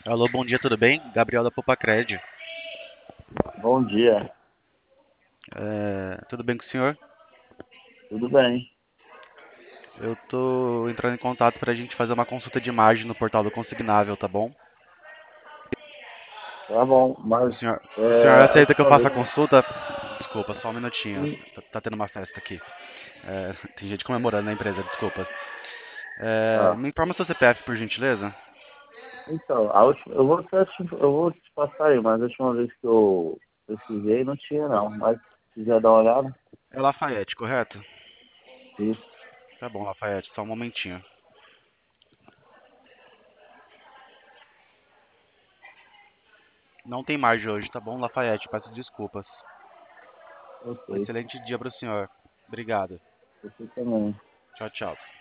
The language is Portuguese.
Alô, bom dia, tudo bem? Gabriel da Popacred. Bom dia, Tudo bem com o senhor? tudo bem? Eu tô entrando em contato para a gente fazer uma consulta de imagem no portal do Consignável, tá bom? Tá bom, O mas senhor, o senhor a aceita que eu última faça a vez. consulta? Desculpa, só um minutinho. Sim, Tá tendo uma festa aqui. Tem gente comemorando na empresa, desculpa. ah, Me informa seu CPF, por gentileza? então, a última, eu vou te passar aí, mas a última vez que eu pesquisei não tinha não. Mas se quiser dar uma olhada, É Lafayette, correto? isso. Tá bom, Lafayette, só um momentinho. Não tem margem hoje, tá bom, Lafayette? Peço desculpas. Um Ok, excelente dia para o senhor. Obrigado. você também. Tchau, tchau.